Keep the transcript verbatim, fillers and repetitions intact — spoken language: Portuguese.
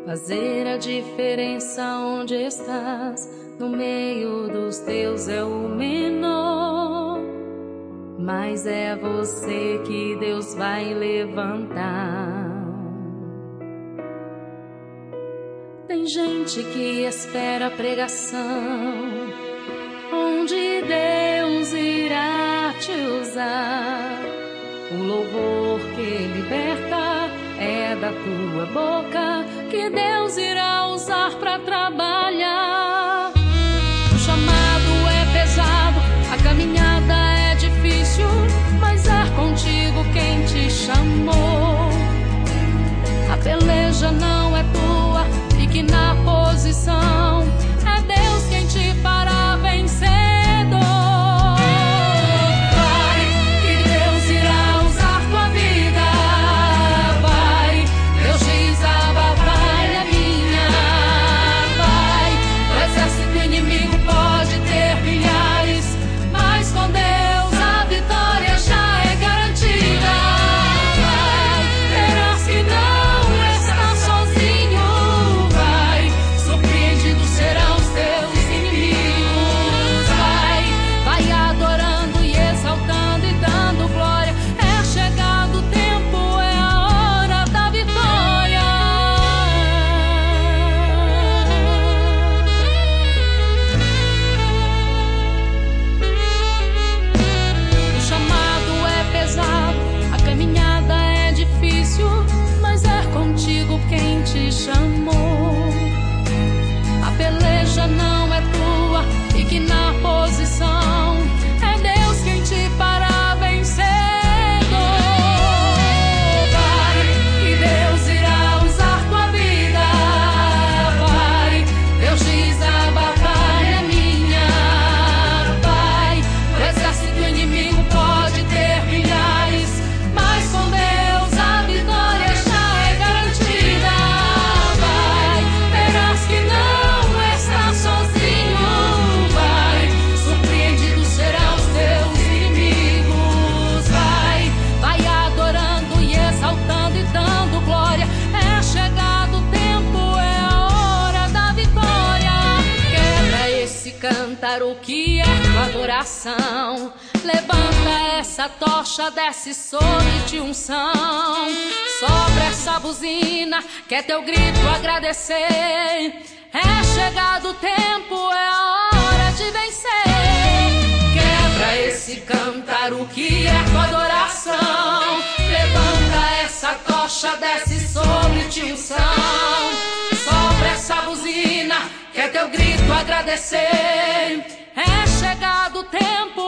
Fazer a diferença onde estás, no meio dos teus é o menor, mas é você que Deus vai levantar. Tem gente que espera a pregação, onde Deus irá te usar. O louvor que liberta é da tua boca, que Deus irá usar para trabalhar. O chamado é pesado, a caminhada é difícil, mas é contigo quem te chamou. A peleja não é tua, fique na posição, é Deus quem te fará vencedor. O que é tua adoração? Levanta essa tocha, desce sobre ti unção. Sopra essa buzina, que é teu grito agradecer. É chegado o tempo, é a hora de vencer. Quebra esse cantar, o que é tua adoração? Levanta essa tocha, desce sobre ti unção. Sopra essa buzina, que é teu grito agradecer. É chegado o tempo,